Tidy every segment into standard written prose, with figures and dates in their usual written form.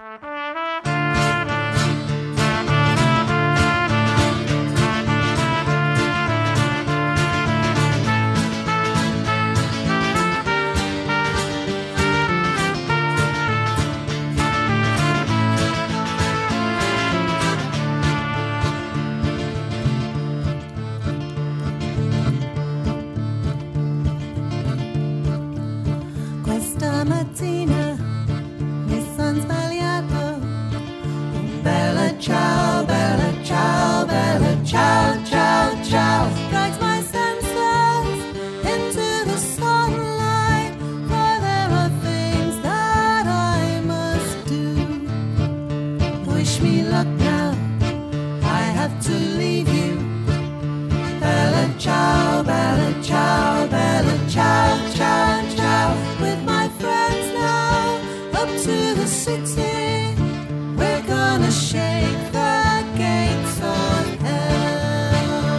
Questa mattina mi son sbagliato. Bella ciao, bella ciao, bella ciao, ciao, ciao. Drags my senses into the sunlight, for there are things that I must do. Wish me luck now, I have to leave you. Bella ciao, bella ciao, bella ciao, ciao, ciao. With my friends now, up to the city, we're gonna shake the gates of hell.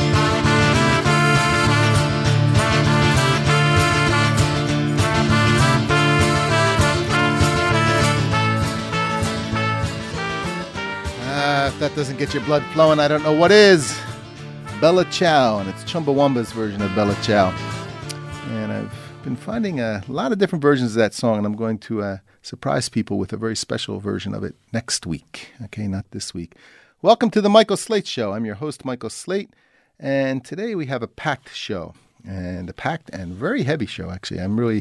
If that doesn't get your blood flowing, I don't know what is. Bella Ciao, and it's Chumbawamba's version of Bella Ciao. And I've been finding a lot of different versions of that song, and I'm going to surprise people with a very special version of it next week. Okay, not this week. Welcome to the Michael Slate Show. I'm your host, Michael Slate, and today we have a packed show, and a packed and very heavy show, actually.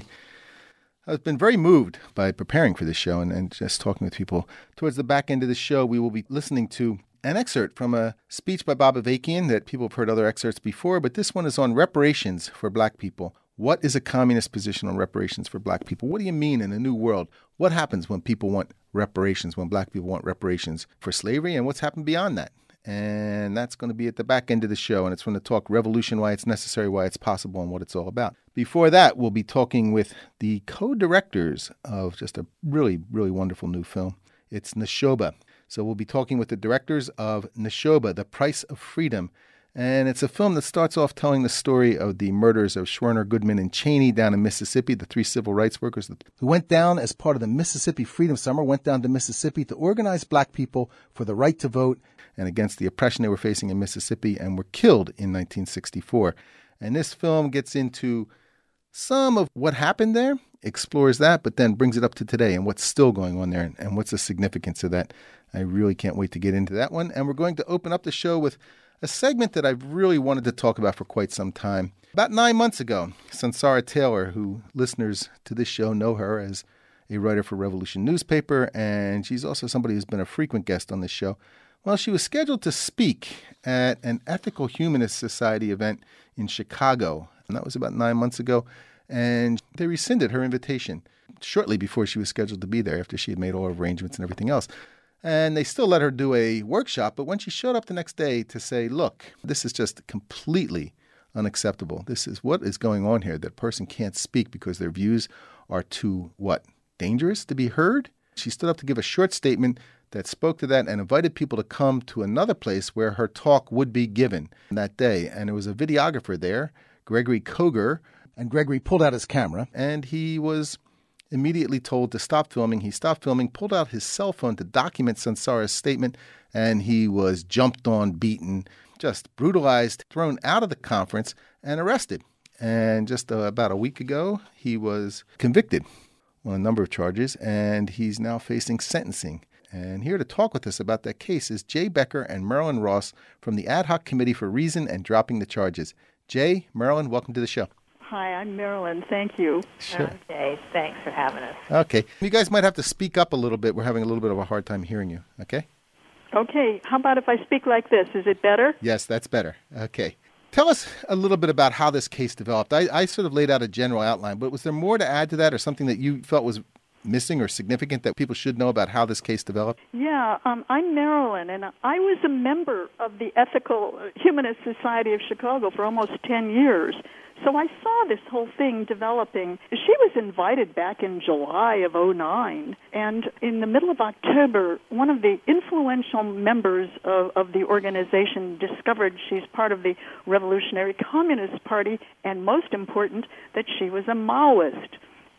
I've been very moved by preparing for this show and just talking with people. Towards the back end of the show, we will be listening to an excerpt from a speech by Bob Avakian that people have heard other excerpts before, but this one is on reparations for black people. What is a communist position on reparations for black people? What do you mean in a new world? What happens when people want reparations, when black people want reparations for slavery, and what's happened beyond that? And that's going to be at the back end of the show, and it's going to talk revolution, why it's necessary, why it's possible, and what it's all about. Before that, we'll be talking with the co-directors of just a really, really wonderful new film. It's Neshoba. So we'll be talking with the directors of Neshoba, The Price of Freedom. And it's a film that starts off telling the story of the murders of Schwerner, Goodman, and Cheney down in Mississippi, the three civil rights workers who went down as part of the Mississippi Freedom Summer, went down to Mississippi to organize black people for the right to vote and against the oppression they were facing in Mississippi, and were killed in 1964. And this film gets into some of what happened there, explores that, but then brings it up to today and what's still going on there and what's the significance of that. I really can't wait to get into that one. And we're going to open up the show with a segment that I've really wanted to talk about for quite some time. About 9 months ago, Sunsara Taylor, who listeners to this show know her as a writer for Revolution newspaper, and she's also somebody who's been a frequent guest on this show. Well, she was scheduled to speak at an Ethical Humanist Society event in Chicago, and that was about 9 months ago, and they rescinded her invitation shortly before she was scheduled to be there, after she had made all her arrangements and everything else. And they still let her do a workshop, but when she showed up the next day to say, look, this is just completely unacceptable. This is what is going on here. That person can't speak because their views are too, dangerous to be heard? She stood up to give a short statement that spoke to that and invited people to come to another place where her talk would be given that day. And there was a videographer there, Gregory Koger, and Gregory pulled out his camera, and he was immediately told to stop filming. He stopped filming, pulled out his cell phone to document Sunsara's statement, and he was jumped on, beaten, just brutalized, thrown out of the conference, and arrested. And just about a week ago, he was convicted on a number of charges, and he's now facing sentencing. And here to talk with us about that case is Jay Becker and Marilyn Ross from the Ad Hoc Committee for Reason and Dropping the Charges. Jay, Marilyn, welcome to the show. Hi, I'm Marilyn. Thank you. Sure. Okay, thanks for having us. Okay. You guys might have to speak up a little bit. We're having a little bit of a hard time hearing you. Okay? Okay, how about if I speak like this? Is it better? Yes, that's better. Okay. Tell us a little bit about how this case developed. I sort of laid out a general outline, but was there more to add to that, or something that you felt was missing or significant that people should know about how this case developed? Yeah, I'm Marilyn, and I was a member of the Ethical Humanist Society of Chicago for almost 10 years. So I saw this whole thing developing. She was invited back in July of '09, and in the middle of October, one of the influential members of the organization discovered she's part of the Revolutionary Communist Party, and most important, that she was a Maoist.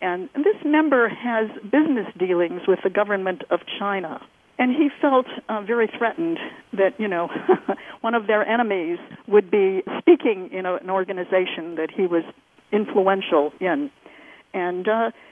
And this member has business dealings with the government of China. And he felt very threatened that, one of their enemies would be speaking in an organization that he was influential in. And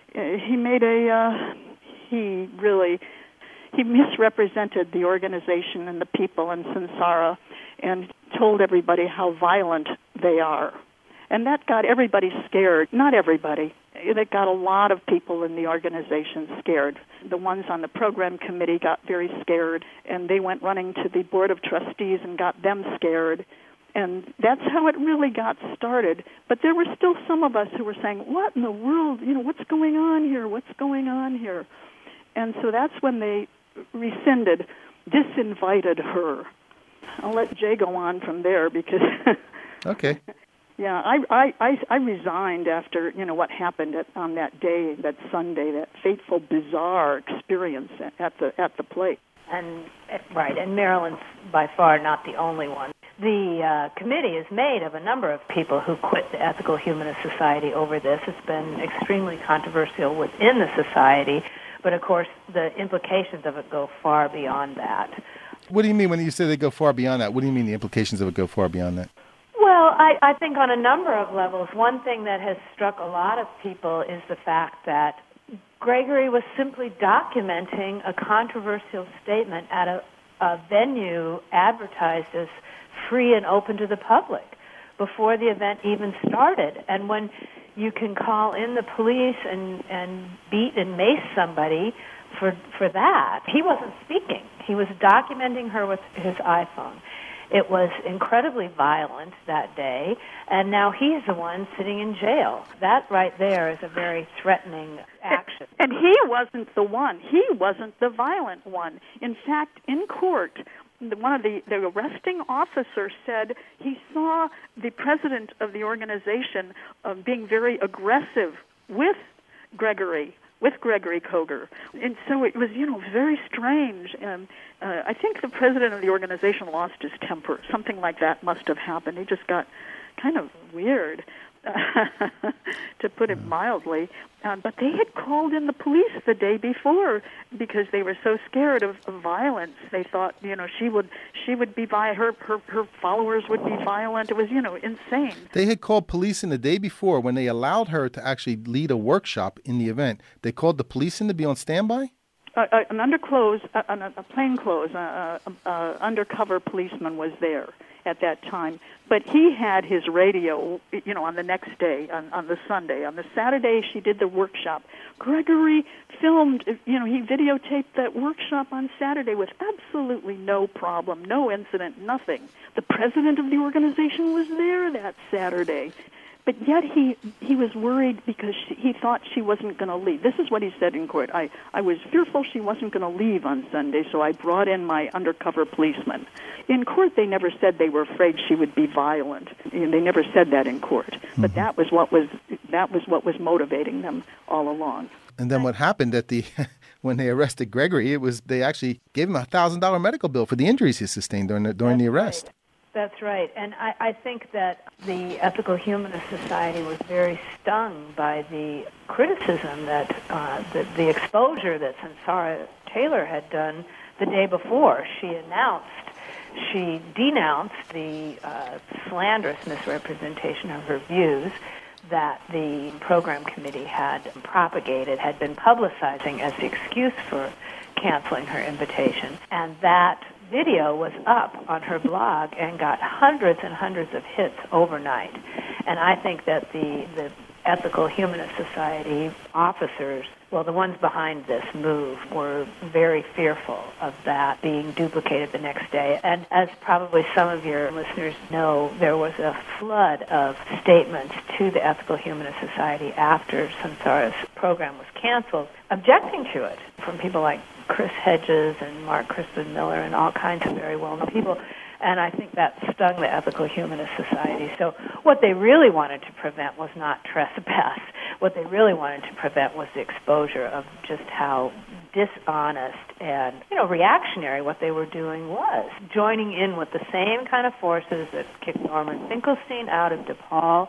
he misrepresented the organization and the people in Samsara and told everybody how violent they are. And that got everybody scared. Not everybody. It got a lot of people in the organization scared. The ones on the program committee got very scared, and they went running to the board of trustees and got them scared. And that's how it really got started. But there were still some of us who were saying, what in the world? What's going on here? What's going on here? And so that's when they disinvited her. I'll let Jay go on from there because... Okay. Yeah, I resigned after, what happened on that day, that Sunday, that fateful, bizarre experience at the place. And Marilyn's by far not the only one. The committee is made of a number of people who quit the Ethical Humanist Society over this. It's been extremely controversial within the society, but of course the implications of it go far beyond that. What do you mean when you say they go far beyond that? What do you mean the implications of it go far beyond that? Well, I think on a number of levels, one thing that has struck a lot of people is the fact that Gregory was simply documenting a controversial statement at a venue advertised as free and open to the public before the event even started. And when you can call in the police and beat and mace somebody for that, he wasn't speaking. He was documenting her with his iPhone. It was incredibly violent that day, and now he's the one sitting in jail. That right there is a very threatening action. And he wasn't the one. He wasn't the violent one. In fact, in court, one of the arresting officers said he saw the president of the organization being very aggressive with Gregory Koger. And so it was, very strange. And I think the president of the organization lost his temper. Something like that must have happened. He just got kind of weird, to put it mildly. But they had called in the police the day before because they were so scared of violence. They thought, she would be her followers would be violent. It was, insane. They had called police in the day before when they allowed her to actually lead a workshop in the event. They called the police in to be on standby? An plainclothes, undercover policeman was there at that time. But he had his radio, on the next day, on the Sunday. On the Saturday, she did the workshop. Gregory filmed, he videotaped that workshop on Saturday with absolutely no problem, no incident, nothing. The president of the organization was there that Saturday. But yet he was worried because he thought she wasn't going to leave. This is what he said in court. I was fearful she wasn't going to leave on Sunday, so I brought in my undercover policeman. In court, they never said they were afraid she would be violent. They never said that in court. But that was what was motivating them all along. And then what happened when they arrested Gregory, they actually gave him a $1,000 medical bill for the injuries he sustained during the arrest. Right. That's right. And I think that the Ethical Humanist Society was very stung by the criticism that the exposure that Samsara Taylor had done the day before. She denounced the slanderous misrepresentation of her views that the program committee had propagated, had been publicizing as the excuse for canceling her invitation. And that video was up on her blog and got hundreds and hundreds of hits overnight. And I think that the Ethical Humanist Society officers, well, the ones behind this move, were very fearful of that being duplicated the next day. And as probably some of your listeners know, there was a flood of statements to the Ethical Humanist Society after Samsara's program was canceled, objecting to it from people like Chris Hedges and Mark Crispin Miller and all kinds of very well-known people. And I think that stung the Ethical Humanist Society. So what they really wanted to prevent was not trespass. What they really wanted to prevent was the exposure of just how dishonest and, reactionary what they were doing was. Joining in with the same kind of forces that kicked Norman Finkelstein out of DePaul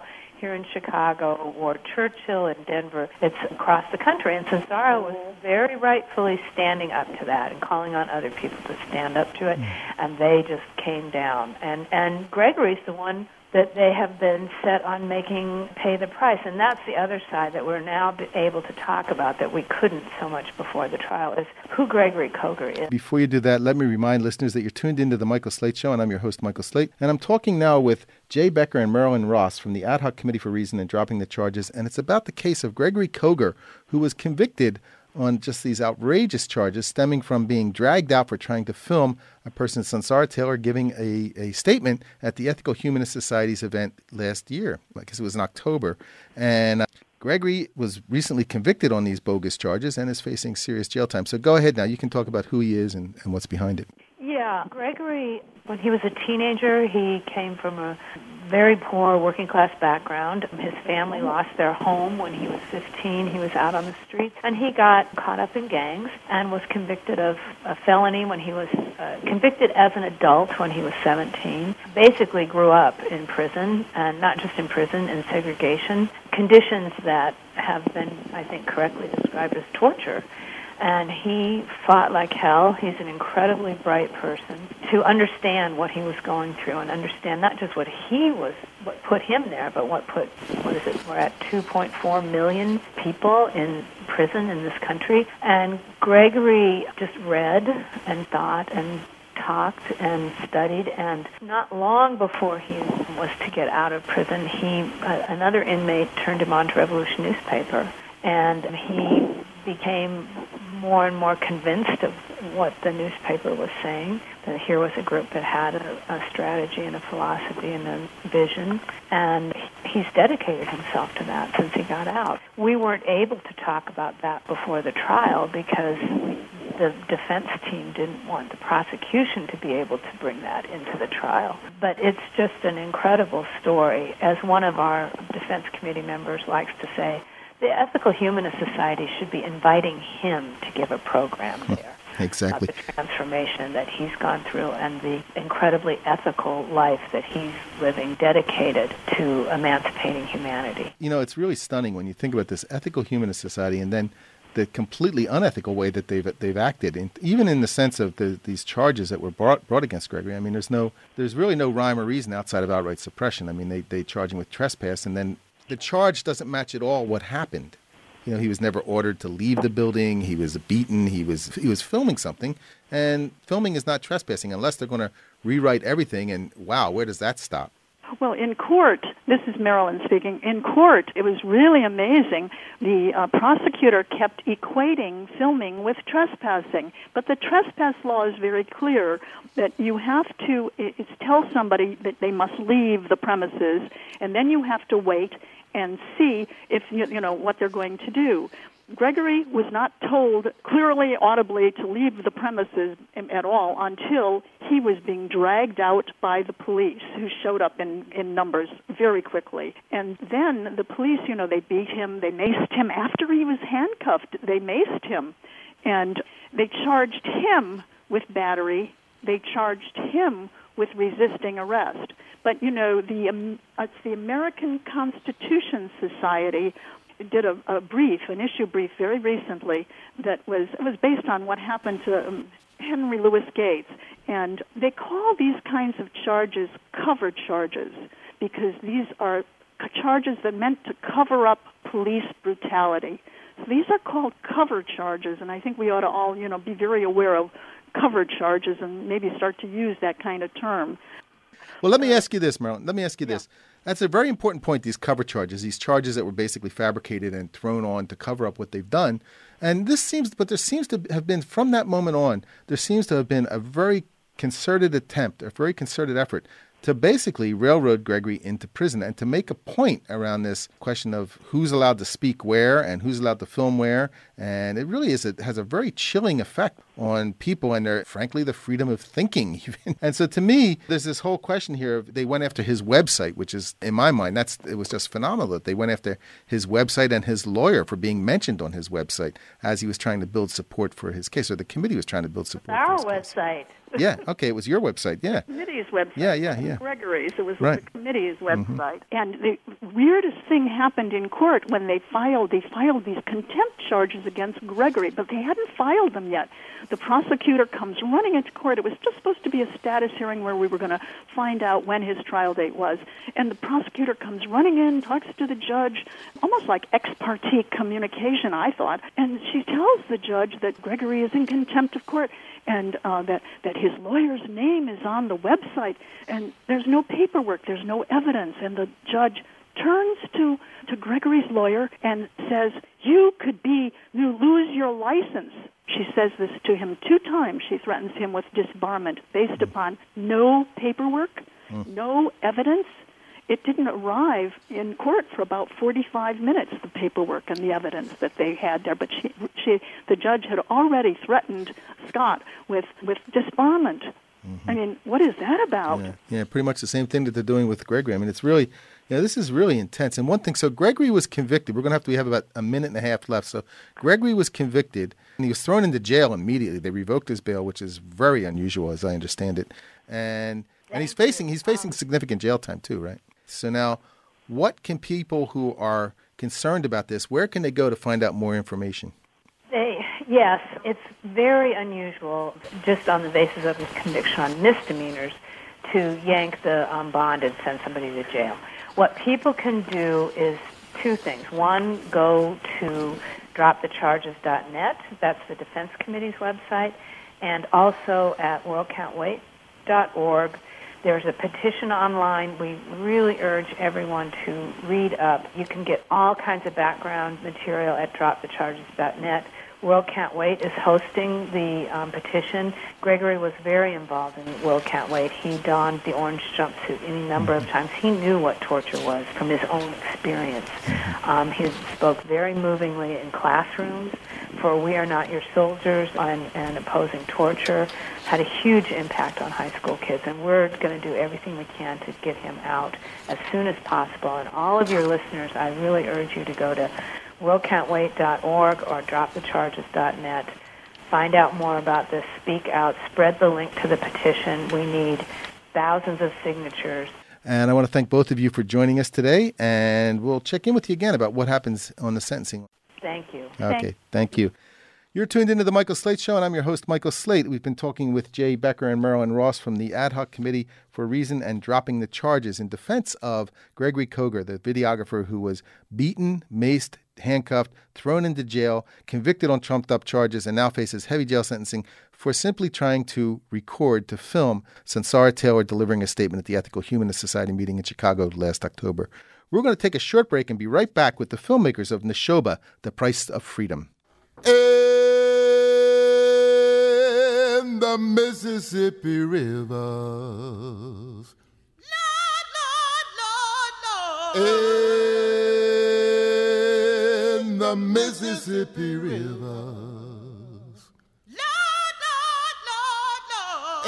here in Chicago or Churchill in Denver. It's across the country. And Sansara was very rightfully standing up to that and calling on other people to stand up to it. And they just came down. And Gregory's the one that they have been set on making pay the price. And that's the other side that we're now able to talk about that we couldn't so much before the trial, is who Gregory Koger is. Before you do that, let me remind listeners that you're tuned into The Michael Slate Show, and I'm your host, Michael Slate. And I'm talking now with Jay Becker and Marilyn Ross from the Ad Hoc Committee for Reason and Dropping the Charges. And it's about the case of Gregory Koger, who was convicted on just these outrageous charges stemming from being dragged out for trying to film a person, Sansara Taylor, giving a statement at the Ethical Humanist Society's event last year. I guess it was in October. And Gregory was recently convicted on these bogus charges and is facing serious jail time. So go ahead now. You can talk about who he is and what's behind it. Yeah, Gregory, when he was a teenager, he came from a very poor working-class background. His family lost their home when he was 15. He was out on the streets, and he got caught up in gangs and was convicted of a felony when he was convicted as an adult when he was 17. Basically grew up in prison, and not just in prison, in segregation, conditions that have been, I think, correctly described as torture. And he fought like hell. He's an incredibly bright person to understand what he was going through and understand not just what put him there, but we're at 2.4 million people in prison in this country. And Gregory just read and thought and talked and studied, and not long before he was to get out of prison, another inmate turned him on to Revolution newspaper, and he became more and more convinced of what the newspaper was saying, that here was a group that had a strategy and a philosophy and a vision, and he's dedicated himself to that since he got out. We weren't able to talk about that before the trial because the defense team didn't want the prosecution to be able to bring that into the trial. But it's just an incredible story. As one of our defense committee members likes to say, the Ethical Humanist Society should be inviting him to give a program there. Exactly. About the transformation that he's gone through and the incredibly ethical life that he's living, dedicated to emancipating humanity. You know, it's really stunning when you think about this Ethical Humanist Society and then the completely unethical way that they've acted, and even in the sense of these charges that were brought against Gregory. I mean, there's really no rhyme or reason outside of outright suppression. I mean, they charge him with trespass, and then the charge doesn't match at all what happened. You know, he was never ordered to leave the building. He was beaten. He was filming something, and filming is not trespassing unless they're going to rewrite everything. And wow, where does that stop? Well, in court, this is Marilyn speaking, in court it was really amazing. The prosecutor kept equating filming with trespassing, but the trespass law is very clear that you have to tell somebody that they must leave the premises, and then you have to wait and see if you know what they're going to do. Gregory was not told clearly, audibly, to leave the premises at all until he was being dragged out by the police, who showed up in numbers very quickly. And then the police, you know, they beat him, they maced him. After he was handcuffed, they maced him. And they charged him with battery. They charged him with resisting arrest. But, you know, it's the American Constitution Society did an issue brief very recently that was based on what happened to Henry Louis Gates. And they call these kinds of charges cover charges because these are charges that meant to cover up police brutality. So these are called cover charges, and I think we ought to all, you know, be very aware of cover charges and maybe start to use that kind of term. Well, let me ask you this, Marilyn. Let me ask you this. That's a very important point, these cover charges, these charges that were basically fabricated and thrown on to cover up what they've done. And there seems to have been, from that moment on, there seems to have been a very concerted attempt, a very concerted effort to basically railroad Gregory into prison and to make a point around this question of who's allowed to speak where and who's allowed to film where. And it really has a very chilling effect on people and frankly, the freedom of thinking. And so to me, there's this whole question here of they went after his website, which is, in my mind, it was just phenomenal that they went after his website and his lawyer for being mentioned on his website as he was trying to build support for his case, or the committee was trying to build support for his case. Our website. Yeah, okay, it was your website, yeah. Committee's website. Yeah. Gregory's. It was Right. the committee's website. And the weirdest thing happened in court when they filed these contempt charges against Gregory, but they hadn't filed them yet. The prosecutor comes running into court. It was just supposed to be a status hearing where we were going to find out when his trial date was. And the prosecutor comes running in, talks to the judge, almost like ex parte communication, I thought. And she tells the judge that Gregory is in contempt of court and that his lawyer's name is on the website. And there's no paperwork. There's no evidence. And the judge turns to Gregory's lawyer and says, you lose your license. She says this to him 2 times. She threatens him with disbarment based upon no paperwork, no evidence. It didn't arrive in court for about 45 minutes, the paperwork and the evidence that they had there. But the judge had already threatened Scott with disbarment. I mean, what is that about? Yeah, pretty much the same thing that they're doing with Gregory. I mean, it's really, this is really intense. And one thing, so Gregory was convicted. We're going to have about a minute and a half left. So Gregory was convicted, and he was thrown into jail immediately. They revoked his bail, which is very unusual, as I understand it. And he's facing significant jail time too, right? So now, what can people who are concerned about this, where can they go to find out more information? Yes, it's very unusual, just on the basis of his conviction on misdemeanors, to yank the bond and send somebody to jail. What people can do is 2 things. One, go to dropthecharges.net. That's the Defense Committee's website. And also at worldcan'twait.org. There's a petition online. We really urge everyone to read up. You can get all kinds of background material at dropthecharges.net. World Can't Wait is hosting the petition. Gregory was very involved in World Can't Wait. He donned the orange jumpsuit any number of times. He knew what torture was from his own experience. He spoke very movingly in classrooms for We Are Not Your Soldiers and opposing torture. Had a huge impact on high school kids, and we're going to do everything we can to get him out as soon as possible. And all of your listeners, I really urge you to go to worldcan'twait.org or dropthecharges.net. Find out more about this. Speak out. Spread the link to the petition. We need thousands of signatures. And I want to thank both of you for joining us today, and we'll check in with you again about what happens on the sentencing. Thank you. Okay, thank you. You're tuned into the Michael Slate Show, and I'm your host, Michael Slate. We've been talking with Jay Becker and Marilyn Ross from the Ad Hoc Committee for Reason and Dropping the Charges in defense of Gregory Koger, the videographer who was beaten, maced, handcuffed, thrown into jail, convicted on trumped-up charges, and now faces heavy jail sentencing for simply trying to film Sunsara Taylor delivering a statement at the Ethical Humanist Society meeting in Chicago last October. We're going to take a short break and be right back with the filmmakers of Neshoba, The Price of Freedom. In the Mississippi rivers, Lord. In the Mississippi rivers, Lord.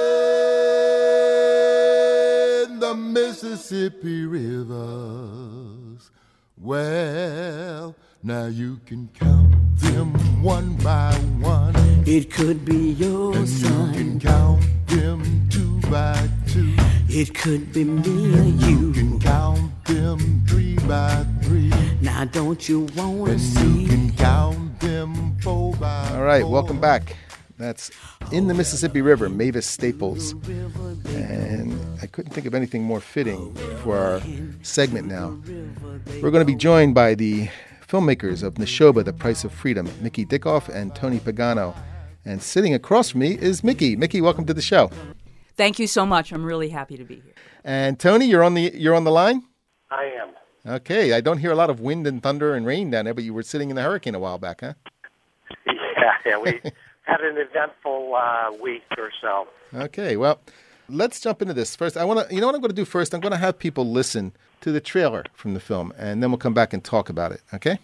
In the Mississippi rivers, well, now you can count them one by one. It could be your and son. You can count them 2 by 2. It could be me or You you. can count them 3 by 3. Now don't you wanna And see? you can count them 4 by 4. All right, welcome back. That's In the Mississippi River, Mavis Staples. And I couldn't think of anything more fitting for our segment now. We're going to be joined by the filmmakers of Neshoba, The Price of Freedom, Mickey Dickoff and Tony Pagano. And sitting across from me is Mickey. Mickey, welcome to the show. Thank you so much. I'm really happy to be here. And Tony, you're on the line? I am. Okay, I don't hear a lot of wind and thunder and rain down there, but you were sitting in the hurricane a while back, huh? Yeah, we had an eventful week or so. Okay, well, let's jump into this. First, you know what I'm going to do first? I'm going to have people listen to the trailer from the film, and then we'll come back and talk about it, okay?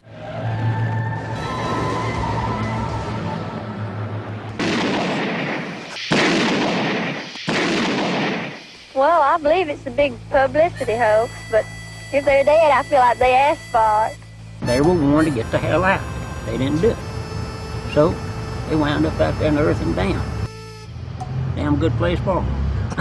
Well, I believe it's a big publicity hoax, but if they're dead, I feel like they asked for it. They were warned to get the hell out. They didn't do it. So they wound up out there in the earth and down. damn good place for them.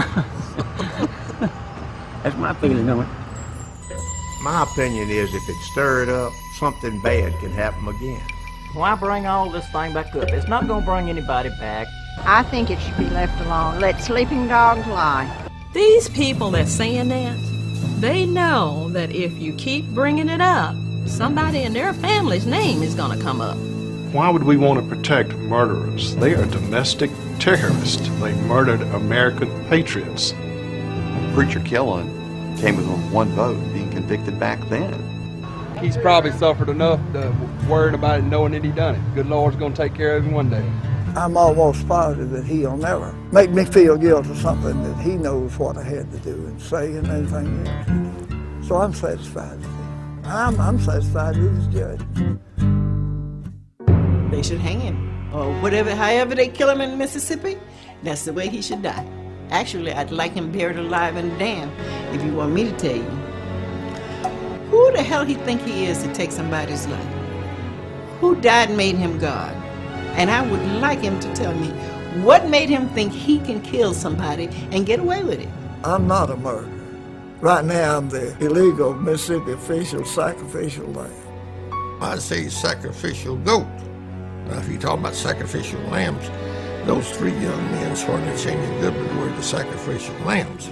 That's my feeling on it. My opinion is if it's stirred up, something bad can happen again. Why bring all this thing back up? It's not going to bring anybody back. I think it should be left alone. Let sleeping dogs lie. These people that's saying that, they know that if you keep bringing it up, somebody in their family's name is going to come up. Why would we want to protect murderers? They are domestic terrorists. They murdered American patriots. Preacher Killen came with one vote, being convicted back then. He's probably suffered enough to worry about it knowing that he done it. Good Lord's going to take care of him one day. I'm almost positive that he'll never make me feel guilty of something that he knows what I had to do and say and everything else. So I'm satisfied with him. I'm satisfied with his judgment. They should hang him, or however they kill him in Mississippi, that's the way he should die. Actually, I'd like him buried alive and damned, if you want me to tell you. Who the hell he think he is to take somebody's life? Who died and made him God? And I would like him to tell me what made him think he can kill somebody and get away with it. I'm not a murderer. Right now, I'm the illegal Mississippi official sacrificial lamb. I'd say sacrificial goat. Now, if you're talking about sacrificial lambs, those three young men, Swarton, Cheney, and Goodman, were the sacrificial lambs.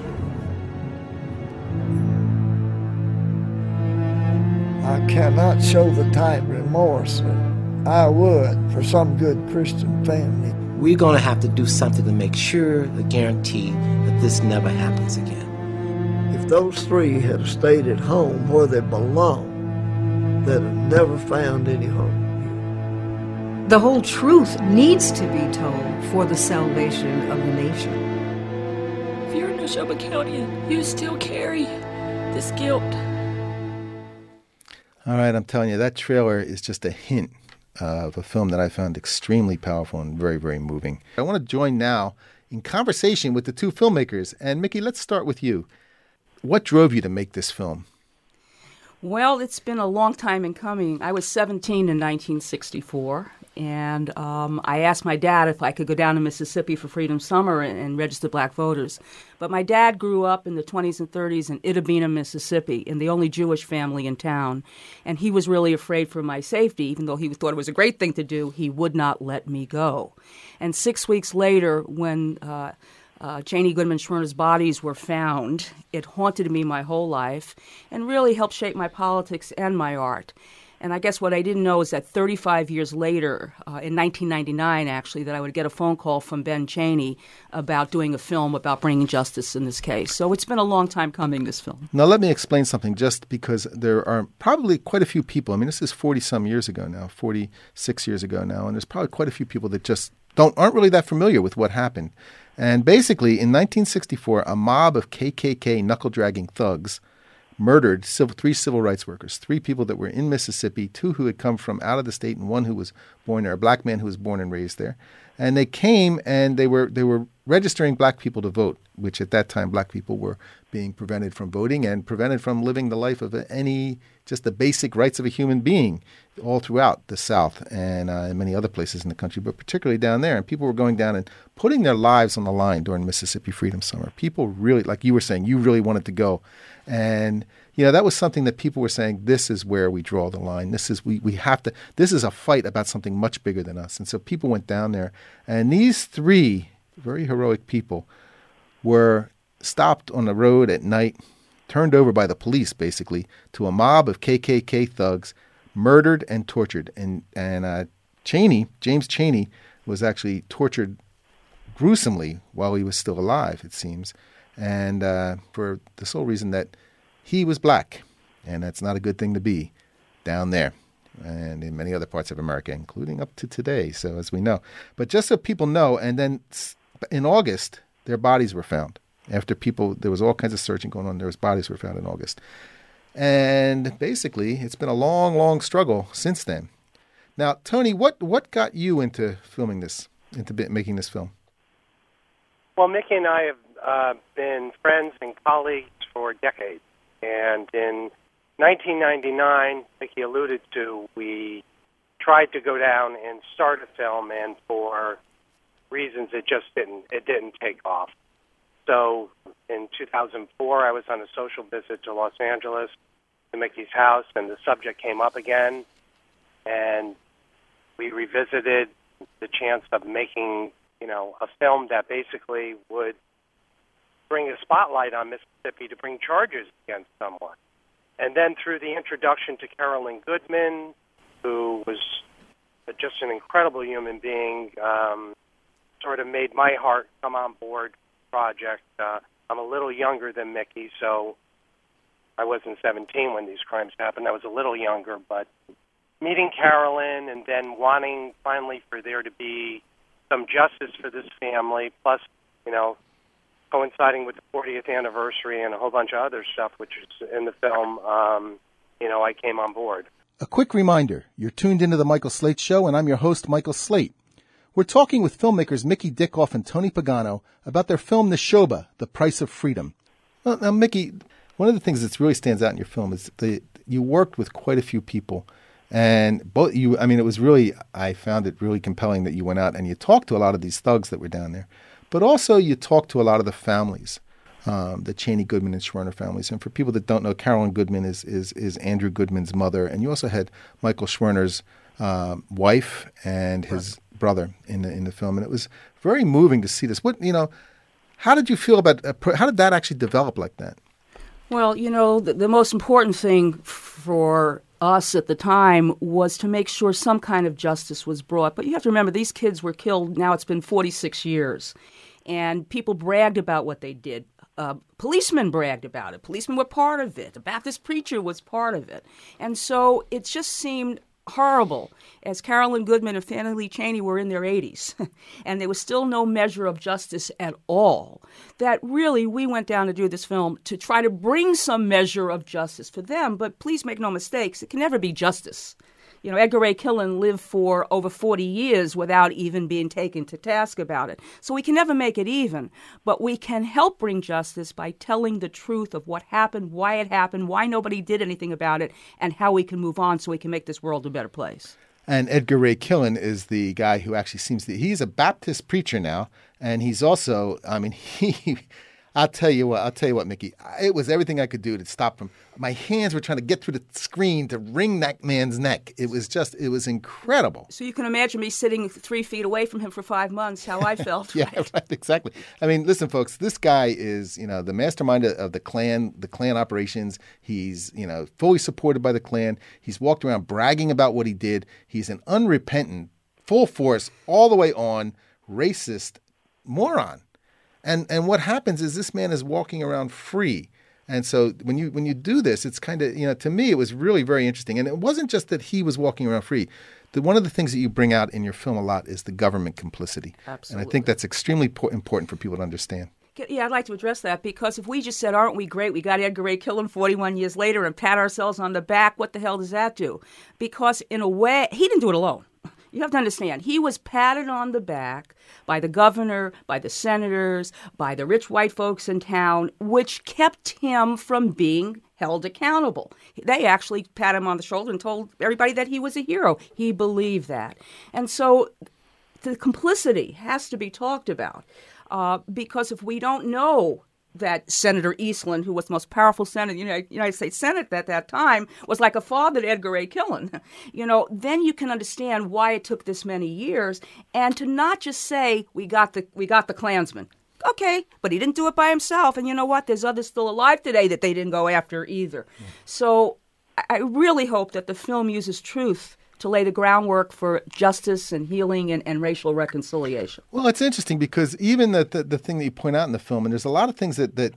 I cannot show the type remorse that I would for some good Christian family. We're going to have to do something to make sure, to guarantee that this never happens again. If those three had stayed at home where they belong, they'd have never found any home. The whole truth needs to be told for the salvation of the nation. If you're in Neshoba County, you still carry this guilt. All right, I'm telling you, that trailer is just a hint of a film that I found extremely powerful and very, very moving. I want to join now in conversation with the two filmmakers. And Mickey, let's start with you. What drove you to make this film? Well, it's been a long time in coming. I was 17 in 1964, and I asked my dad if I could go down to Mississippi for Freedom Summer and register black voters. But my dad grew up in the 20s and 30s in Itta Bena, Mississippi, in the only Jewish family in town. And he was really afraid for my safety. Even though he thought it was a great thing to do, he would not let me go. And 6 weeks later, when Cheney, Goodman, Schwerner's bodies were found, it haunted me my whole life and really helped shape my politics and my art. And I guess what I didn't know is that 35 years later, in 1999 actually, that I would get a phone call from Ben Cheney about doing a film about bringing justice in this case. So it's been a long time coming, this film. Now let me explain something, just because there are probably quite a few people. I mean, this is 40-some years ago now, 46 years ago now, and there's probably quite a few people that just aren't really that familiar with what happened. And basically, in 1964, a mob of KKK knuckle-dragging thugs murdered three civil rights workers, three people that were in Mississippi, two who had come from out of the state and one who was born there, a black man who was born and raised there. And they came and they were registering black people to vote, which at that time black people were being prevented from voting and prevented from living the life of just the basic rights of a human being all throughout the South and in many other places in the country, but particularly down there. And people were going down and putting their lives on the line during Mississippi Freedom Summer. People really, like you were saying, you really wanted to go. And, that was something that people were saying, this is where we draw the line. This is, we have to, this is a fight about something much bigger than us. And so people went down there. And these three very heroic people were stopped on the road at night, turned over by the police, basically, to a mob of KKK thugs, murdered and tortured. And James Cheney, was actually tortured gruesomely while he was still alive, it seems, and for the sole reason that he was black, and that's not a good thing to be down there and in many other parts of America, including up to today, so as we know. But just so people know, and then in August, their bodies were found. After there was all kinds of searching going on, bodies were found in August. And basically, it's been a long, long struggle since then. Now, Tony, what got you into filming this, into making this film? Well, Mickey and I have been friends and colleagues for decades. And in 1999, Mickey alluded to, we tried to go down and start a film, and for reasons it didn't take off. So in 2004, I was on a social visit to Los Angeles to Mickey's house, and the subject came up again, and we revisited the chance of making, a film that basically would bring a spotlight on Mississippi to bring charges against someone. And then through the introduction to Carolyn Goodman, who was just an incredible human being, sort of made my heart come on board the project. I'm a little younger than Mickey, so I wasn't 17 when these crimes happened. I was a little younger, but meeting Carolyn and then wanting finally for there to be some justice for this family, plus, coinciding with the 40th anniversary and a whole bunch of other stuff, which is in the film, I came on board. A quick reminder, you're tuned into The Michael Slate Show, and I'm your host, Michael Slate. We're talking with filmmakers Mickey Dickoff and Tony Pagano about their film Neshoba, The Price of Freedom. Well, now, Mickey, one of the things that really stands out in your film is you worked with quite a few people. And it was really, I found it really compelling that you went out and you talked to a lot of these thugs that were down there. But also you talked to a lot of the families, the Cheney, Goodman, and Schwerner families. And for people that don't know, Carolyn Goodman is Andrew Goodman's mother. And you also had Michael Schwerner's wife and his brother in the film. And it was very moving to see this. How did you feel about, how did that actually develop like that? Well, the most important thing for us at the time was to make sure some kind of justice was brought. But you have to remember, these kids were killed, now it's been 46 years. And people bragged about what they did. Policemen bragged about it. Policemen were part of it. A Baptist preacher was part of it. And so it just seemed horrible, as Carolyn Goodman and Fannie Lee Cheney were in their 80s, and there was still no measure of justice at all, that really we went down to do this film to try to bring some measure of justice for them. But please make no mistakes, it can never be justice. Edgar Ray Killen lived for over 40 years without even being taken to task about it. So we can never make it even, but we can help bring justice by telling the truth of what happened, why nobody did anything about it, and how we can move on so we can make this world a better place. And Edgar Ray Killen is the guy who actually he's a Baptist preacher now, and he's also, I'll tell you what, Mickey, it was everything I could do to stop him. My hands were trying to get through the screen to wring that man's neck. It was incredible. So you can imagine me sitting 3 feet away from him for 5 months, how I felt. Yeah, right, exactly. Listen, folks, this guy is, the mastermind of the Klan operations. He's, fully supported by the Klan. He's walked around bragging about what he did. He's an unrepentant, full force, all the way on, racist moron. And what happens is this man is walking around free. And so when you do this, it's kind of, to me, it was really very interesting. And it wasn't just that he was walking around free. One of the things that you bring out in your film a lot is the government complicity. Absolutely. And I think that's extremely important for people to understand. Yeah, I'd like to address that, because if we just said, aren't we great, we got Edgar Ray Killen 41 years later and pat ourselves on the back, what the hell does that do? Because in a way, he didn't do it alone. You have to understand, he was patted on the back by the governor, by the senators, by the rich white folks in town, which kept him from being held accountable. They actually pat him on the shoulder and told everybody that he was a hero. He believed that. And so the complicity has to be talked about, because if we don't know that Senator Eastland, who was the most powerful senator in the United States Senate at that time, was like a father to Edgar Ray Killen, then you can understand why it took this many years, and to not just say, we got the Klansman. Okay, but he didn't do it by himself, and you know what? There's others still alive today that they didn't go after either. Yeah. So I really hope that the film uses truth to lay the groundwork for justice and healing and racial reconciliation. Well, it's interesting because even the thing that you point out in the film, and there's a lot of things that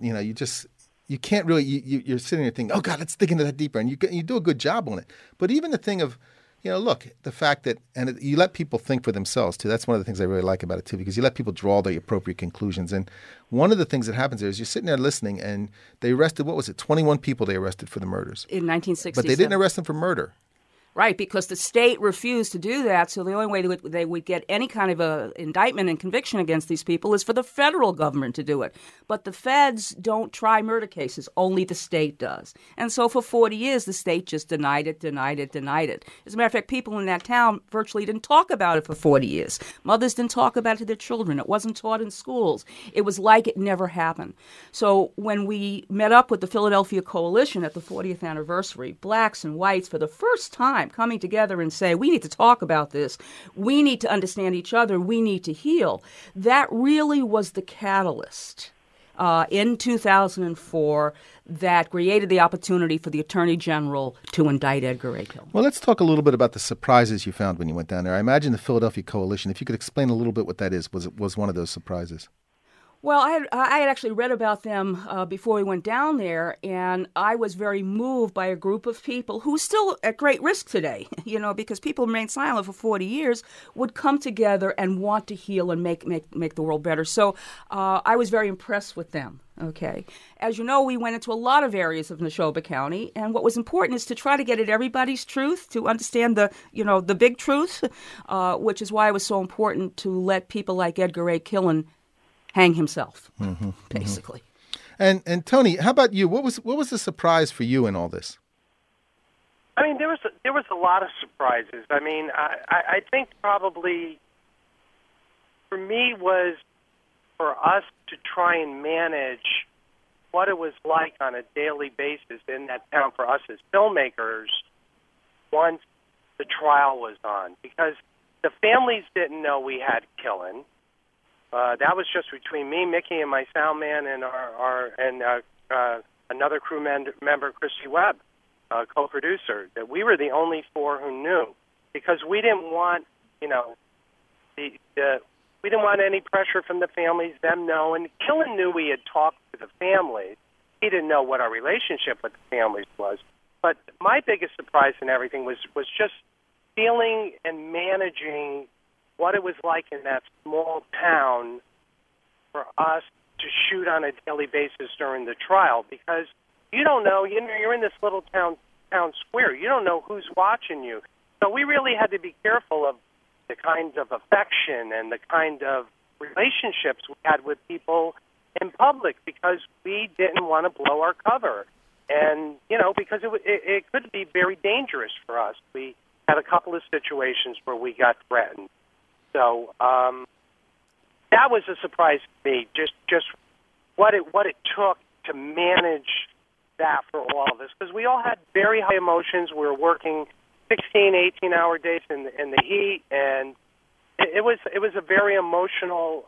you can't really, you're sitting there thinking, oh God, let's dig into that deeper. And you do a good job on it. But even the thing of, look, the fact that, and you let people think for themselves too. That's one of the things I really like about it too, because you let people draw the appropriate conclusions. And one of the things that happens there is you're sitting there listening, and they arrested, 21 people they arrested for the murders. In 1967. But they didn't arrest them for murder. Right, because the state refused to do that, so the only way they would get any kind of a indictment and conviction against these people is for the federal government to do it. But the feds don't try murder cases, only the state does. And so for 40 years, the state just denied it. As a matter of fact, people in that town virtually didn't talk about it for 40 years. Mothers didn't talk about it to their children. It wasn't taught in schools. It was like it never happened. So when we met up with the Philadelphia Coalition at the 40th anniversary, blacks and whites for the first time coming together and say, we need to talk about this, we need to understand each other, we need to heal, that really was the catalyst in 2004 that created the opportunity for the Attorney General to indict Edgar A. Killen. Well, let's talk a little bit about the surprises you found when you went down there. I imagine the Philadelphia Coalition, if you could explain a little bit what that is, was one of those surprises. Well, I had actually read about them before we went down there, and I was very moved by a group of people who are still at great risk today, because people remained silent for 40 years, would come together and want to heal and make the world better. So I was very impressed with them. Okay. As you know, we went into a lot of areas of Neshoba County, and what was important is to try to get at everybody's truth, to understand the big truth, which is why it was so important to let people like Edgar A. Killen hang himself, basically. And Tony, how about you? What was the surprise for you in all this? I mean, there was a lot of surprises. I mean, I think probably for me was for us to try and manage what it was like on a daily basis in that town for us as filmmakers once the trial was on, because the families didn't know we had Killen. That was just between me, Mickey, and my sound man, and another crew member, Christy Webb, co-producer. That we were the only four who knew, because we didn't want, we didn't want any pressure from the families, them know. And Killen knew we had talked to the families. He didn't know what our relationship with the families was. But my biggest surprise in everything was just feeling and managing what it was like in that small town for us to shoot on a daily basis during the trial, because you don't know, you're in this little town square. You don't know who's watching you. So we really had to be careful of the kinds of affection and the kind of relationships we had with people in public, because we didn't want to blow our cover. And, because it could be very dangerous for us. We had a couple of situations where we got threatened. So that was a surprise to me, just what it took to manage that for all of us, because we all had very high emotions. We were working 16, 18-hour days in the heat, and it was a very emotional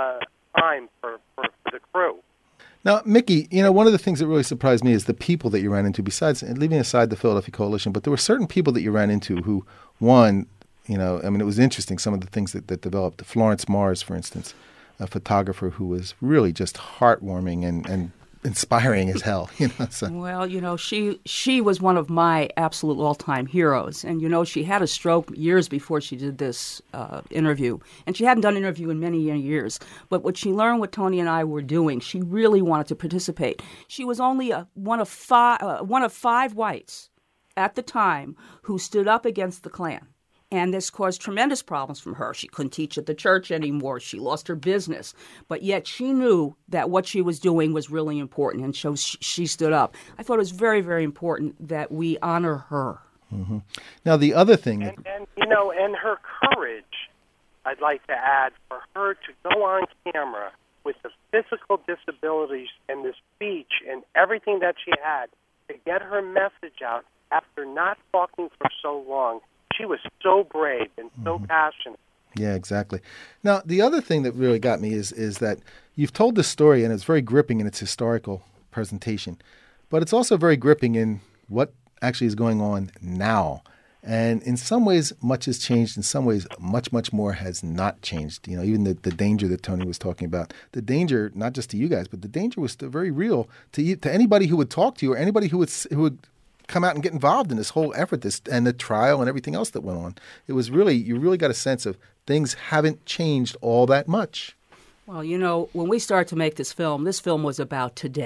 time for the crew. Now, Mickey, one of the things that really surprised me is the people that you ran into, besides leaving aside the Philadelphia Coalition, but there were certain people that you ran into who, one, it was interesting, some of the things that developed. Florence Mars, for instance, a photographer who was really just heartwarming and inspiring as hell. So. Well, she was one of my absolute all-time heroes. And, she had a stroke years before she did this interview. And she hadn't done an interview in many years. But what she learned what Tony and I were doing, she really wanted to participate. She was only one of five whites at the time who stood up against the Klan. And this caused tremendous problems from her. She couldn't teach at the church anymore. She lost her business. But yet she knew that what she was doing was really important, and so she stood up. I thought it was very, very important that we honor her. Mm-hmm. Now, the other thing... And her courage, I'd like to add, for her to go on camera with the physical disabilities and the speech and everything that she had to get her message out after not talking for so long. She was so brave and so passionate. Yeah, exactly. Now, the other thing that really got me is that you've told this story, and it's very gripping in its historical presentation, but it's also very gripping in what actually is going on now. And in some ways, much has changed. In some ways, much, much more has not changed. Even the danger that Tony was talking about, the danger, not just to you guys, but the danger was still very real to anybody who would talk to you or anybody who would come out and get involved in this whole effort, and the trial and everything else that went on. It was you really got a sense of things haven't changed all that much. Well, when we started to make this film was about today.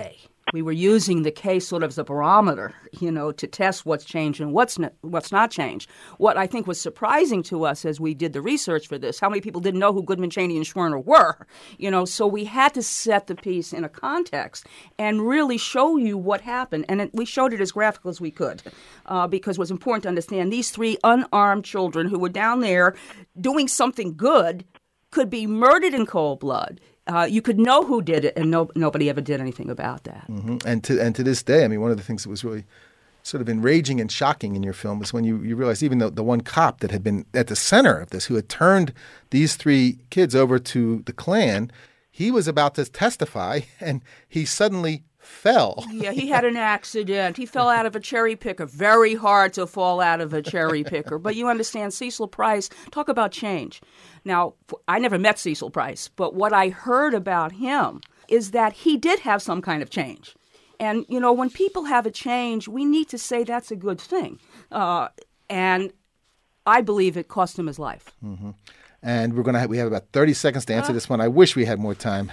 We were using the case sort of as a barometer, to test what's changed and what's not changed. What I think was surprising to us as we did the research for this, how many people didn't know who Goodman, Cheney, and Schwerner were, so we had to set the piece in a context and really show you what happened. And we showed it as graphical as we could because it was important to understand these three unarmed children who were down there doing something good could be murdered in cold blood. You could know who did it, and nobody ever did anything about that. Mm-hmm. And to this day, I mean, one of the things that was really sort of enraging and shocking in your film was when you realize even the one cop that had been at the center of this, who had turned these three kids over to the Klan, he was about to testify, and he suddenly fell. Yeah, he had an accident. He fell out of a cherry picker. Very hard to fall out of a cherry picker. But you understand, Cecil Price, talk about change. Now, I never met Cecil Price, but what I heard about him is that he did have some kind of change. And, when people have a change, we need to say that's a good thing. And I believe it cost him his life. Mm-hmm. And we have about 30 seconds to answer this one. I wish we had more time.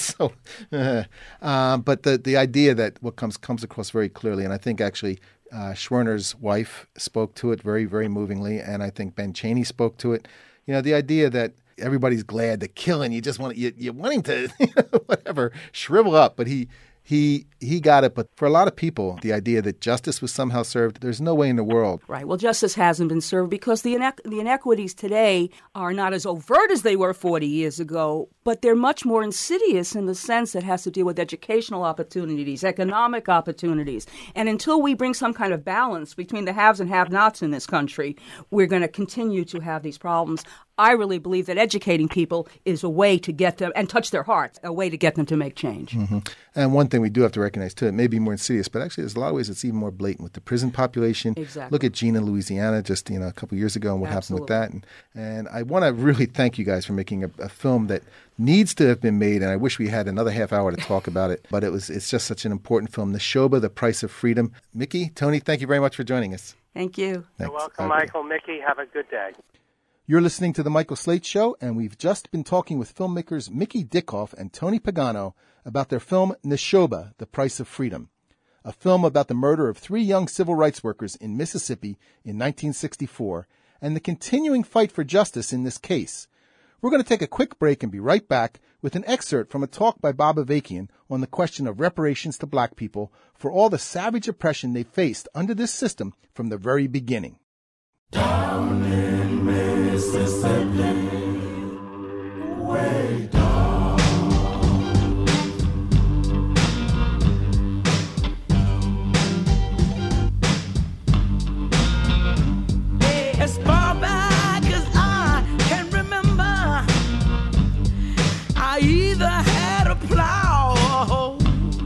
But the idea that what comes across very clearly, and I think actually Schwerner's wife spoke to it very, very movingly, and I think Ben Cheney spoke to it. The idea that everybody's glad to kill him, you just want him to whatever shrivel up, but he got it. But for a lot of people, the idea that justice was somehow served, there's no way in the world. Right. Well, justice hasn't been served because the inequities today are not as overt as they were 40 years ago, but they're much more insidious in the sense that has to deal with educational opportunities, economic opportunities. And until we bring some kind of balance between the haves and have-nots in this country, we're going to continue to have these problems. I really believe that educating people is a way to get them and touch their hearts, a way to get them to make change. Mm-hmm. And one thing we do have to recognize, too, it may be more insidious, but actually there's a lot of ways it's even more blatant with the prison population. Exactly. Look at Gina, Louisiana, just a couple years ago and what happened with that. And I want to really thank you guys for making a film that needs to have been made, and I wish we had another half hour to talk about it, but it's just such an important film, Neshoba, The Price of Freedom. Mickey, Tony, thank you very much for joining us. Thank you. Thanks. You're welcome, Michael. Mickey, have a good day. You're listening to The Michael Slate Show, and we've just been talking with filmmakers Mickey Dickoff and Tony Pagano about their film Neshoba, The Price of Freedom, a film about the murder of three young civil rights workers in Mississippi in 1964 and the continuing fight for justice in this case. We're going to take a quick break and be right back with an excerpt from a talk by Bob Avakian on the question of reparations to black people for all the savage oppression they faced under this system from the very beginning. Down in Mississippi, way down. As far back as I can remember, I either had a plow or hoe.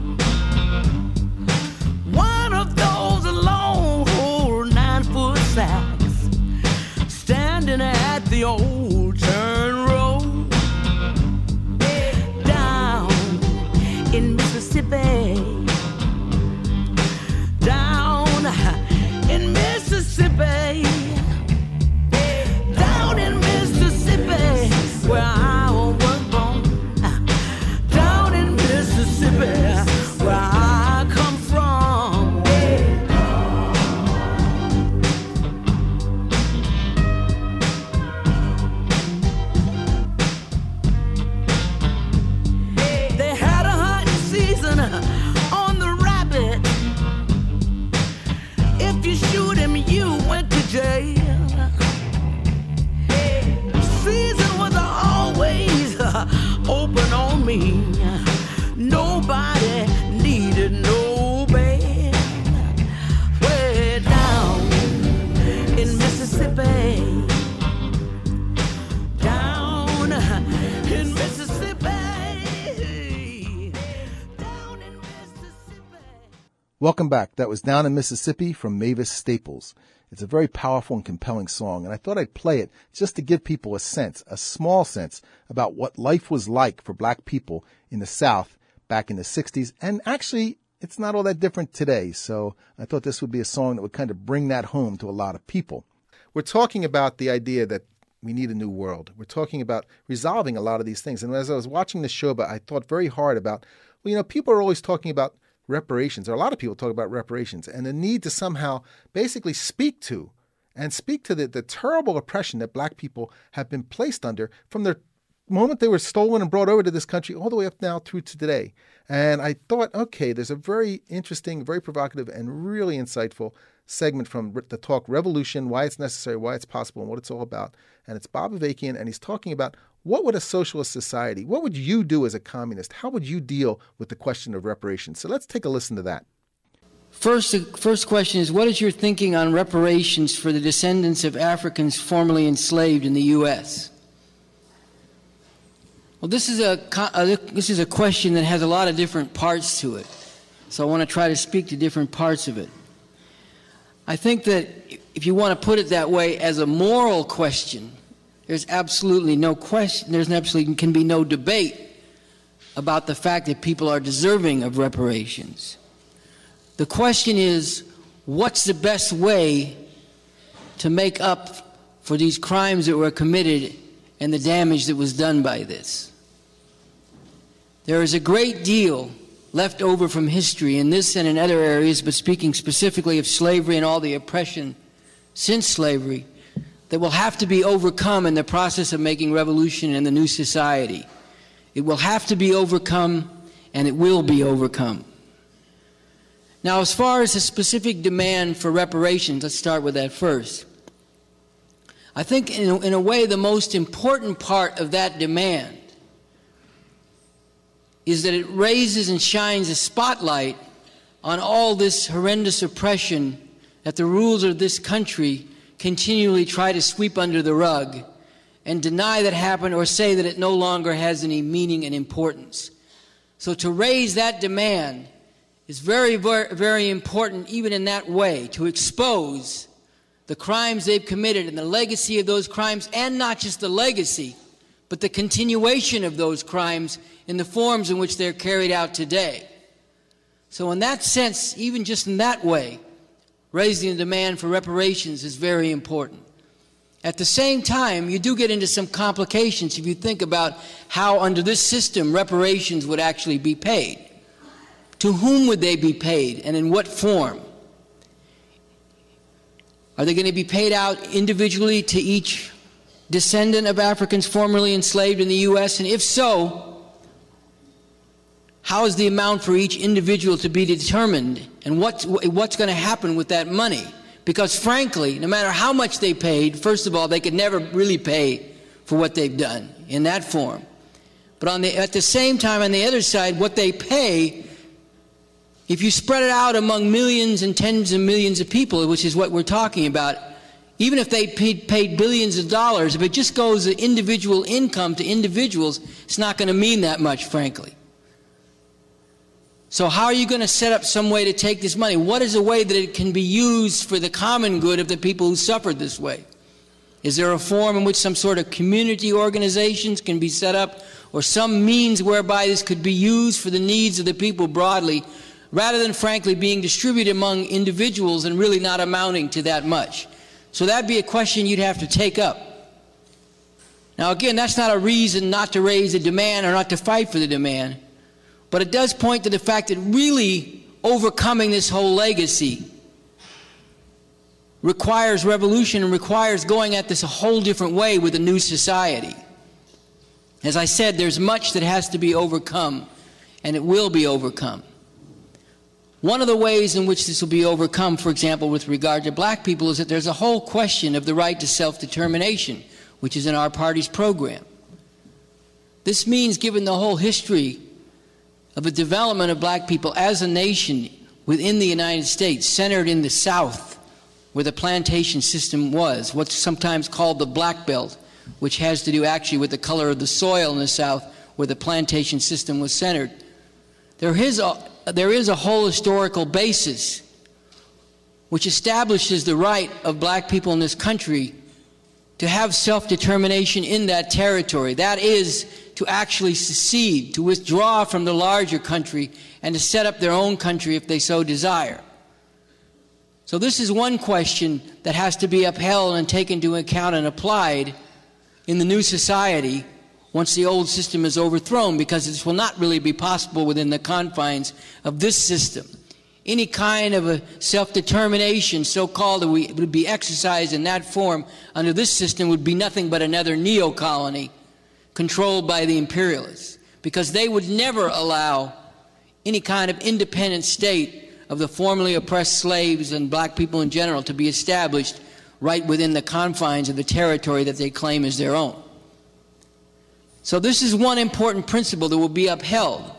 One of those long 9-foot sacks standing at the old turn road down in Mississippi. Down in Mississippi. Down in Mississippi, where I was born. Down in Mississippi, where I come from. They had a hunting season on the rabbit. If you shoot him, you went to jail. Season was always open on me. Nobody needed no bail. Way down in Mississippi. Down in Mississippi. Down in Mississippi. Welcome back. That was Down in Mississippi from Mavis Staples. It's a very powerful and compelling song, and I thought I'd play it just to give people a sense, a small sense, about what life was like for black people in the South back in the 60s. And actually, it's not all that different today, so I thought this would be a song that would kind of bring that home to a lot of people. We're talking about the idea that we need a new world. We're talking about resolving a lot of these things. And as I was watching Neshoba, I thought very hard about, people are always talking about reparations, or a lot of people talk about reparations, and the need to somehow basically speak to the terrible oppression that black people have been placed under from their moment they were stolen and brought over to this country all the way up now through to today. And I thought, okay, there's a very interesting, very provocative, and really insightful segment from the talk Revolution, Why It's Necessary, Why It's Possible, and what it's all about. And it's Bob Avakian, and he's talking about what would a socialist society, what would you do as a communist? How would you deal with the question of reparations? So let's take a listen to that. The first question is, what is your thinking on reparations for the descendants of Africans formerly enslaved in the U.S.? Well, this is a question that has a lot of different parts to it. So I want to try to speak to different parts of it. I think that if you want to put it that way, as a moral question, there's absolutely no question, can be no debate about the fact that people are deserving of reparations. The question is, what's the best way to make up for these crimes that were committed and the damage that was done by this? There is a great deal left over from history in this and in other areas, but speaking specifically of slavery and all the oppression since slavery, that will have to be overcome in the process of making revolution in the new society. It will have to be overcome, and it will be overcome. Now, as far as the specific demand for reparations, let's start with that first. I think in a way the most important part of that demand is that it raises and shines a spotlight on all this horrendous oppression that the rulers of this country continually try to sweep under the rug and deny that happened or say that it no longer has any meaning and importance. So to raise that demand is very, very, very important even in that way, to expose the crimes they've committed and the legacy of those crimes, and not just the legacy, but the continuation of those crimes in the forms in which they're carried out today. So in that sense, even just in that way, raising the demand for reparations is very important. At the same time, you do get into some complications if you think about how under this system reparations would actually be paid. To whom would they be paid, and in what form? Are they going to be paid out individually to each descendant of Africans formerly enslaved in the U.S.? And if so, how is the amount for each individual to be determined, and what's going to happen with that money? Because frankly, no matter how much they paid, first of all, they could never really pay for what they've done in that form. But at the same time, on the other side, what they pay, if you spread it out among millions and tens of millions of people, which is what we're talking about, even if they paid billions of dollars, if it just goes to individual income to individuals, it's not going to mean that much, frankly. So how are you going to set up some way to take this money? What is a way that it can be used for the common good of the people who suffered this way? Is there a form in which some sort of community organizations can be set up, or some means whereby this could be used for the needs of the people broadly, rather than, frankly, being distributed among individuals and really not amounting to that much? So that'd be a question you'd have to take up. Now, again, that's not a reason not to raise the demand or not to fight for the demand, but it does point to the fact that really overcoming this whole legacy requires revolution and requires going at this a whole different way with a new society. As I said, there's much that has to be overcome, and it will be overcome. One of the ways in which this will be overcome, for example, with regard to black people, is that there's a whole question of the right to self-determination, which is in our party's program. This means, given the whole history of the development of black people as a nation within the United States, centered in the South, where the plantation system was, what's sometimes called the Black Belt, which has to do actually with the color of the soil in the South, where the plantation system was centered. There is a whole historical basis which establishes the right of black people in this country to have self-determination in that territory. That is, to actually secede, to withdraw from the larger country, and to set up their own country if they so desire. So this is one question that has to be upheld and taken into account and applied in the new society, once the old system is overthrown, because this will not really be possible within the confines of this system. Any kind of a self-determination, so-called, that would be exercised in that form under this system would be nothing but another neo-colony controlled by the imperialists, because they would never allow any kind of independent state of the formerly oppressed slaves and black people in general to be established right within the confines of the territory that they claim as their own. So this is one important principle that will be upheld.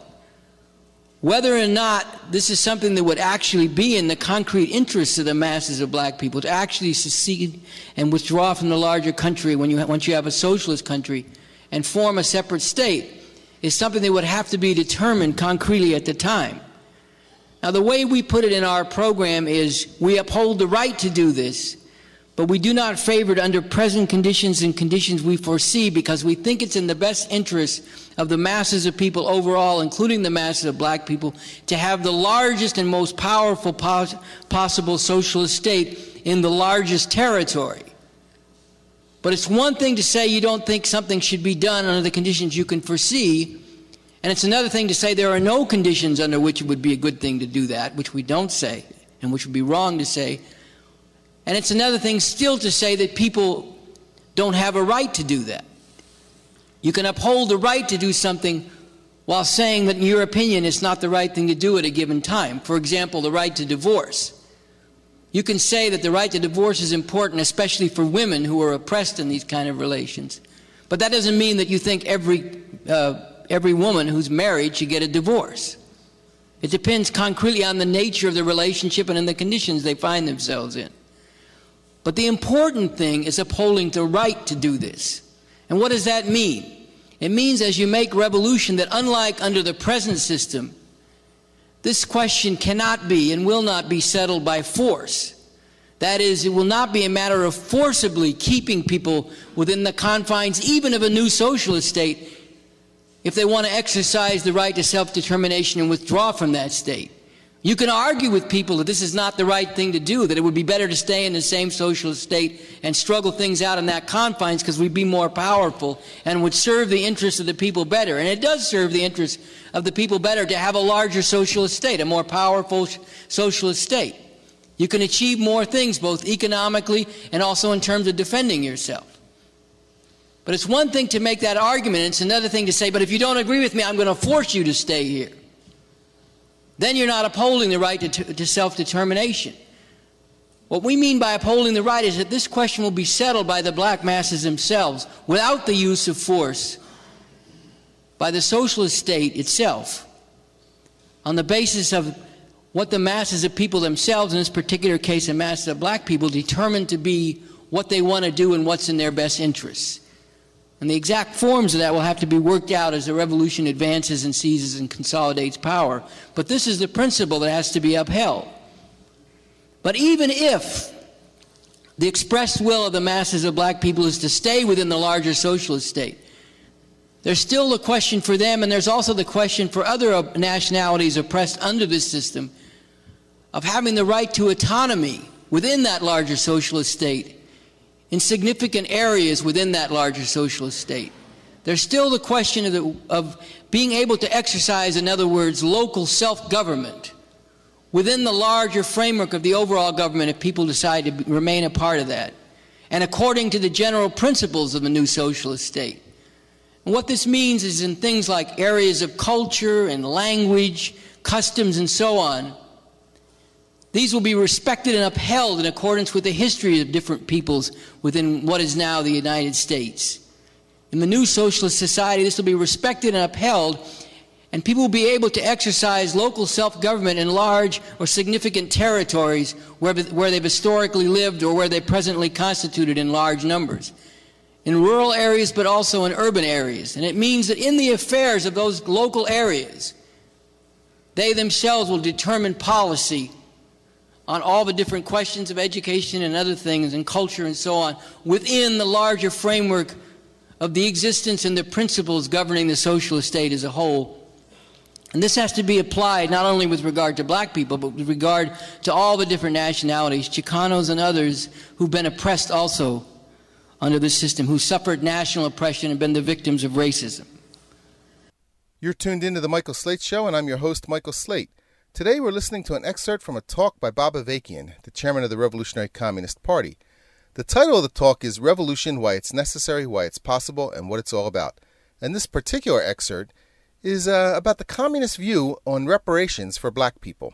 Whether or not this is something that would actually be in the concrete interests of the masses of black people, to actually secede and withdraw from the larger country once you have a socialist country and form a separate state, is something that would have to be determined concretely at the time. Now, the way we put it in our program is we uphold the right to do this, but we do not favor it under present conditions and conditions we foresee, because we think it's in the best interest of the masses of people overall, including the masses of black people, to have the largest and most powerful possible socialist state in the largest territory. But it's one thing to say you don't think something should be done under the conditions you can foresee, and it's another thing to say there are no conditions under which it would be a good thing to do that, which we don't say, and which would be wrong to say. And it's another thing still to say that people don't have a right to do that. You can uphold the right to do something while saying that, in your opinion, it's not the right thing to do at a given time. For example, the right to divorce. You can say that the right to divorce is important, especially for women who are oppressed in these kind of relations. But that doesn't mean that you think every woman who's married should get a divorce. It depends concretely on the nature of the relationship and in the conditions they find themselves in. But the important thing is upholding the right to do this. And what does that mean? It means, as you make revolution, that unlike under the present system, this question cannot be and will not be settled by force. That is, it will not be a matter of forcibly keeping people within the confines even of a new socialist state if they want to exercise the right to self-determination and withdraw from that state. You can argue with people that this is not the right thing to do, that it would be better to stay in the same socialist state and struggle things out in that confines because we'd be more powerful and would serve the interests of the people better. And it does serve the interests of the people better to have a larger socialist state, a more powerful socialist state. You can achieve more things, both economically and also in terms of defending yourself. But it's one thing to make that argument, and it's another thing to say, but if you don't agree with me, I'm going to force you to stay here. Then you're not upholding the right to self-determination. What we mean by upholding the right is that this question will be settled by the black masses themselves without the use of force by the socialist state itself, on the basis of what the masses of people themselves, in this particular case the masses of black people, determine to be what they want to do and what's in their best interests. And the exact forms of that will have to be worked out as the revolution advances and seizes and consolidates power. But this is the principle that has to be upheld. But even if the expressed will of the masses of black people is to stay within the larger socialist state, there's still the question for them, and there's also the question for other nationalities oppressed under this system, of having the right to autonomy within that larger socialist state in significant areas within that larger socialist state. There's still the question of being able to exercise, in other words, local self-government within the larger framework of the overall government if people decide to remain a part of that, and according to the general principles of the new socialist state. And what this means is in things like areas of culture and language, customs, and so on, these will be respected and upheld in accordance with the history of different peoples within what is now the United States. In the new socialist society, this will be respected and upheld, and people will be able to exercise local self-government in large or significant territories where they've historically lived or where they're presently constituted in large numbers. In rural areas, but also in urban areas. And it means that in the affairs of those local areas, they themselves will determine policy on all the different questions of education and other things and culture and so on within the larger framework of the existence and the principles governing the socialist state as a whole. And this has to be applied not only with regard to black people, but with regard to all the different nationalities, Chicanos and others who've been oppressed also under the system who suffered national oppression and been the victims of racism. You're tuned into The Michael Slate Show, and I'm your host, Michael Slate. Today we're listening to an excerpt from a talk by Bob Avakian, the chairman of the Revolutionary Communist Party. The title of the talk is Revolution, Why It's Necessary, Why It's Possible, and What It's All About. And this particular excerpt is about the communist view on reparations for black people.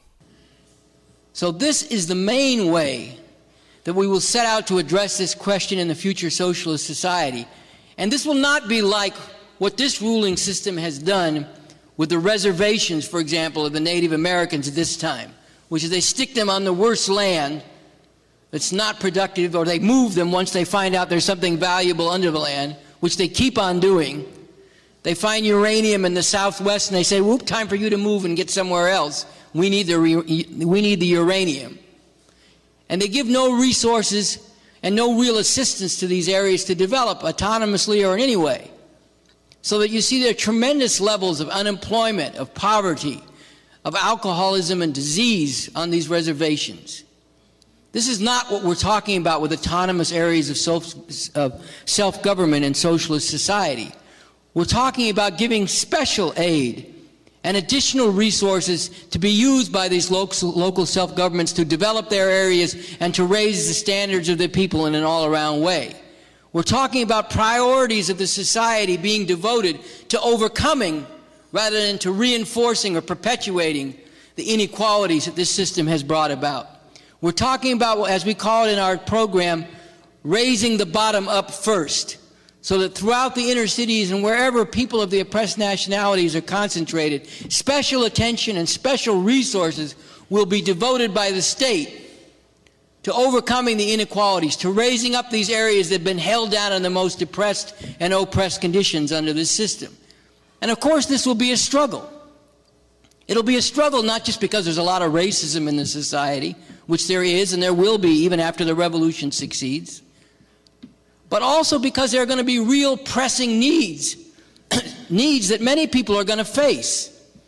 So this is the main way that we will set out to address this question in the future socialist society. And this will not be like what this ruling system has done with the reservations, for example, of the Native Americans at this time, which is they stick them on the worst land that's not productive, or they move them once they find out there's something valuable under the land, which they keep on doing. They find uranium in the Southwest and they say, whoop, time for you to move and get somewhere else. We need the uranium. And they give no resources and no real assistance to these areas to develop autonomously or in any way. So that you see there are tremendous levels of unemployment, of poverty, of alcoholism and disease on these reservations. This is not what we're talking about with autonomous areas of self-government and socialist society. We're talking about giving special aid and additional resources to be used by these local self-governments to develop their areas and to raise the standards of the people in an all-around way. We're talking about priorities of the society being devoted to overcoming rather than to reinforcing or perpetuating the inequalities that this system has brought about. We're talking about, as we call it in our program, raising the bottom up first, so that throughout the inner cities and wherever people of the oppressed nationalities are concentrated, special attention and special resources will be devoted by the state to overcoming the inequalities, to raising up these areas that have been held down in the most depressed and oppressed conditions under this system. And of course, this will be a struggle. It'll be a struggle not just because there's a lot of racism in the society, which there is and there will be even after the revolution succeeds, but also because there are going to be real pressing needs, needs that many people are going to face.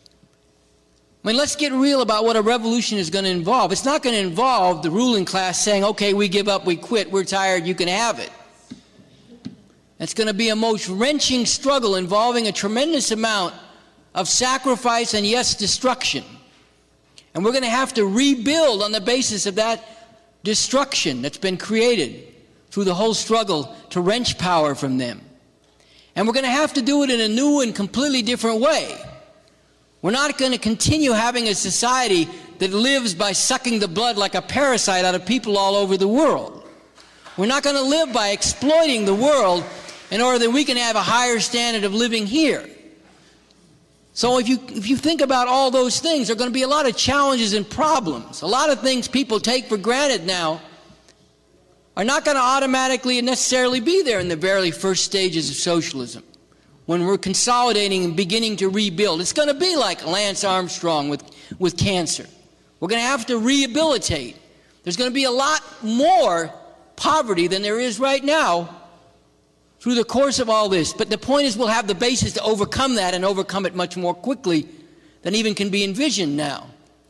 I mean, let's get real about what a revolution is going to involve. It's not going to involve the ruling class saying, okay, we give up, we quit, we're tired, you can have it. It's going to be a most wrenching struggle involving a tremendous amount of sacrifice and, yes, destruction. And we're going to have to rebuild on the basis of that destruction that's been created through the whole struggle to wrench power from them. And we're going to have to do it in a new and completely different way. We're not going to continue having a society that lives by sucking the blood like a parasite out of people all over the world. We're not going to live by exploiting the world in order that we can have a higher standard of living here. So if you think about all those things, there are going to be a lot of challenges and problems. A lot of things people take for granted now are not going to automatically and necessarily be there in the very first stages of socialism. When we're consolidating and beginning to rebuild, it's going to be like Lance Armstrong with cancer. We're going to have to rehabilitate. There's going to be a lot more poverty than there is right now through the course of all this. But the point is we'll have the basis to overcome that and overcome it much more quickly than even can be envisioned now.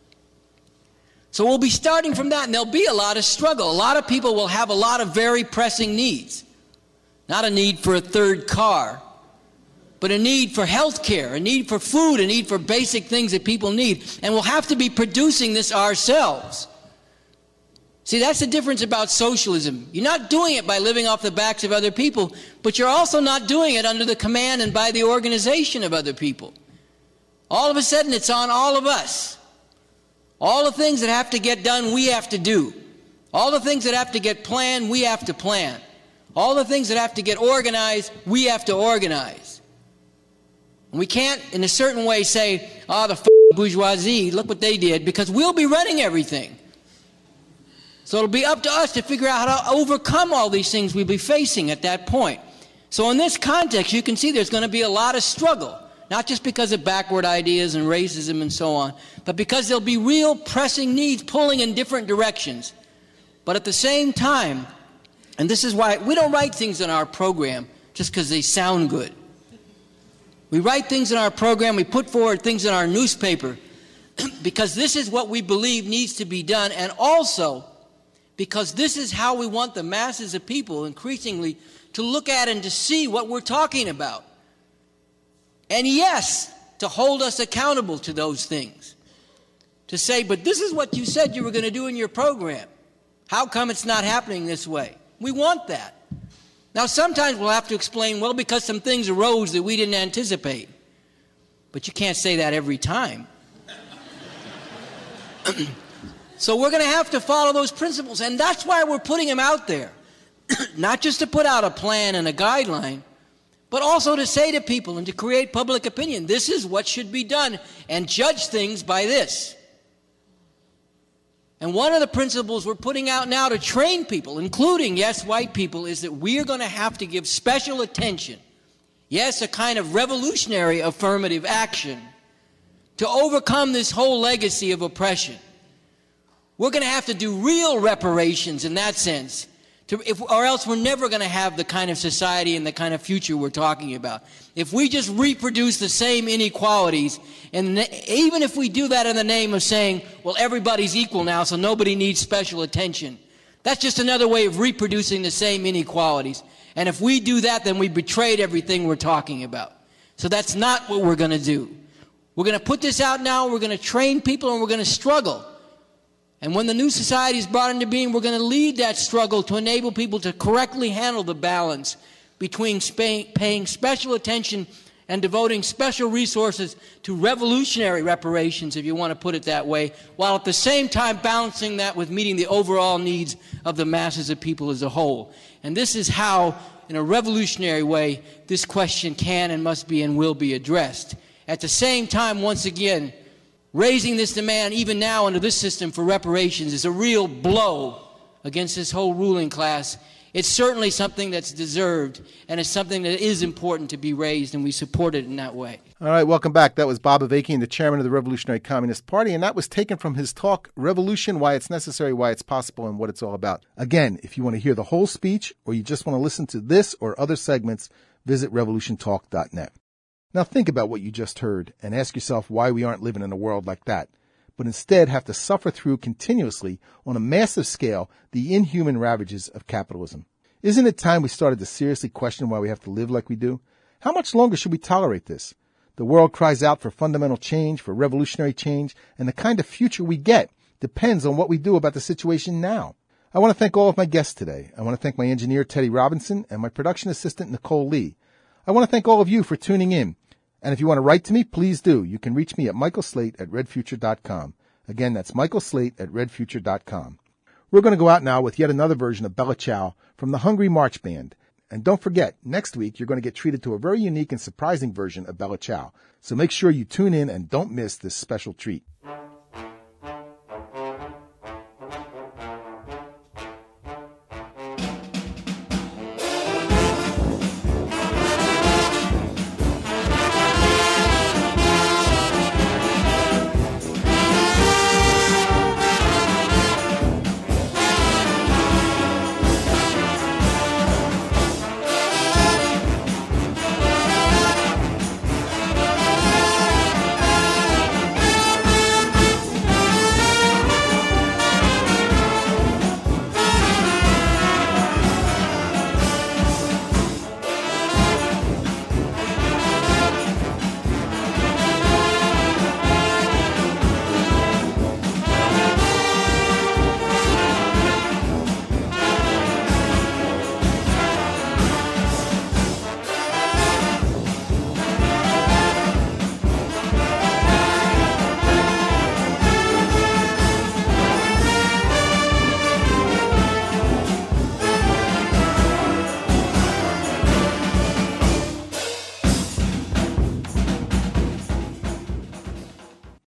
So we'll be starting from that, and there'll be a lot of struggle. A lot of people will have a lot of very pressing needs. Not a need for a third car, but a need for health care, a need for food, a need for basic things that people need. And we'll have to be producing this ourselves. See, that's the difference about socialism. You're not doing it by living off the backs of other people, but you're also not doing it under the command and by the organization of other people. All of a sudden, it's on all of us. All the things that have to get done, we have to do. All the things that have to get planned, we have to plan. All the things that have to get organized, we have to organize. And we can't, in a certain way, say, oh, the bourgeoisie, look what they did, because we'll be running everything. So it'll be up to us to figure out how to overcome all these things we'll be facing at that point. So in this context, you can see there's going to be a lot of struggle. Not just because of backward ideas and racism and so on, but because there'll be real pressing needs pulling in different directions. But at the same time, and this is why we don't write things in our program just because they sound good. We write things in our program, we put forward things in our newspaper because this is what we believe needs to be done, and also because this is how we want the masses of people increasingly to look at and to see what we're talking about. And yes, to hold us accountable to those things. To say, but this is what you said you were going to do in your program. How come it's not happening this way? We want that. Now, sometimes we'll have to explain, well, because some things arose that we didn't anticipate. But you can't say that every time. So we're going to have to follow those principles, and that's why we're putting them out there. Not just to put out a plan and a guideline, but also to say to people and to create public opinion, this is what should be done, and judge things by this. And one of the principles we're putting out now to train people, including, yes, white people, is that we are going to have to give special attention, yes, a kind of revolutionary affirmative action, to overcome this whole legacy of oppression. We're going to have to do real reparations in that sense, or else we're never going to have the kind of society and the kind of future we're talking about. If we just reproduce the same inequalities, and even if we do that in the name of saying, well, everybody's equal now, so nobody needs special attention, that's just another way of reproducing the same inequalities. And if we do that, then we betrayed everything we're talking about. So that's not what we're going to do. We're going to put this out now, we're going to train people, and we're going to struggle. And when the new society is brought into being, we're going to lead that struggle to enable people to correctly handle the balance between paying special attention and devoting special resources to revolutionary reparations, if you want to put it that way, while at the same time balancing that with meeting the overall needs of the masses of people as a whole. And this is how, in a revolutionary way, this question can and must be and will be addressed. At the same time, once again, raising this demand even now under this system for reparations is a real blow against this whole ruling class. It's certainly something that's deserved, and it's something that is important to be raised, and we support it in that way. All right, welcome back. That was Bob Avakian, the chairman of the Revolutionary Communist Party, and that was taken from his talk, Revolution, Why It's Necessary, Why It's Possible, and What It's All About. Again, if you want to hear the whole speech, or you just want to listen to this or other segments, visit revolutiontalk.net. Now think about what you just heard and ask yourself why we aren't living in a world like that, but instead have to suffer through continuously on a massive scale the inhuman ravages of capitalism. Isn't it time we started to seriously question why we have to live like we do? How much longer should we tolerate this? The world cries out for fundamental change, for revolutionary change, and the kind of future we get depends on what we do about the situation now. I want to thank all of my guests today. I want to thank my engineer, Teddy Robinson, and my production assistant, Nicole Lee. I want to thank all of you for tuning in. And if you want to write to me, please do. You can reach me at michaelslate@redfuture.com. Again, that's michaelslate@redfuture.com. We're going to go out now with yet another version of Bella Ciao from the Hungry March Band. And don't forget, next week you're going to get treated to a very unique and surprising version of Bella Ciao. So make sure you tune in and don't miss this special treat.